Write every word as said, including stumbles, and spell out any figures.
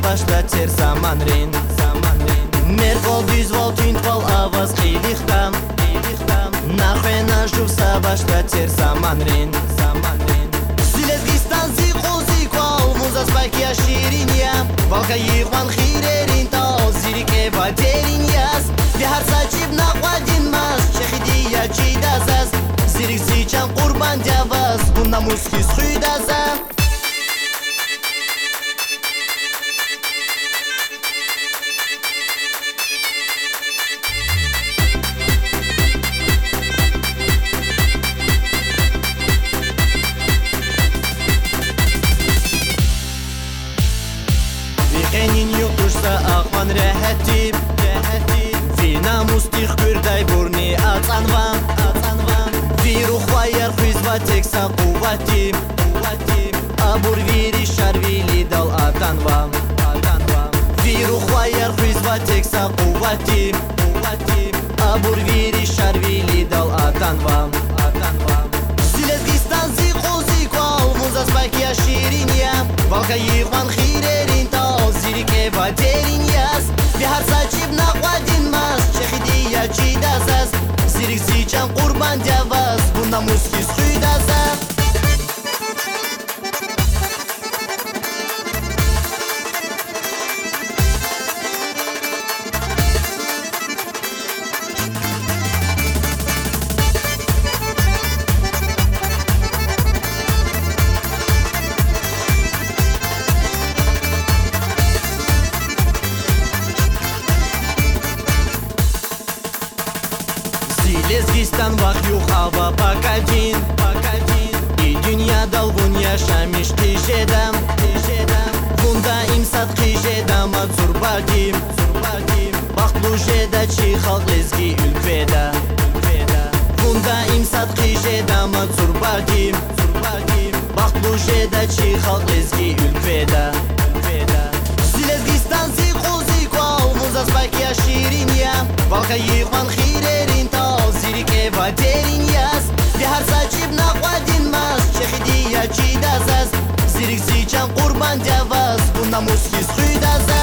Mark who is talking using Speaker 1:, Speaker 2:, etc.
Speaker 1: başta ter zaman rin Merval düzval tüntval avaz qiylixtam Naxwena juvsa başta ter zaman rin Silezgistan ziko ziko Muzas bakia şirinya Valka yıkvan khirerin tal Zirik eva derin yaz Dihar saçib naqwadin mas Çexidiya çidazaz Zirik ziçan qurban javaz Bunda muskis xuydazaz Enin yokuşsa akman rahatim Vi namustik kürday burni atanvam Vi ruhvayar khizva teksa kuvvatim Abur viri şarvili dal atanvam Vi ruhvayar khizva teksa kuvvatim Abur viri şarvili dal atanvam Silezgistan ziko ziko Muzas bakia şirinya Valka yıkvan khirerin tal Zirik eva derin yaz Dihar saçib naqwadin mas Çexidiya çidazaz Zirik ziçan qurban javaz Bunda muskis xuydazaz Silezgistan vahyu hava pakadin И dünya dalgun yaşamış qijedam Bunda imsat qijedam atzur badim Baxtlu jeda çi xalq lezgi ülveda Bunda imsat qijedam atzur badim Baxtlu jeda çi xalq lezgi ülveda Silezgistan ziko ziko Muzas bakia şirinya Valka yıkvan khirerin tal Zirik eva derin yaz Dihar saçib naqwadin mas Çexidiya çidazaz Zirik ziçan qurban javaz Bunda muskis xuydazaz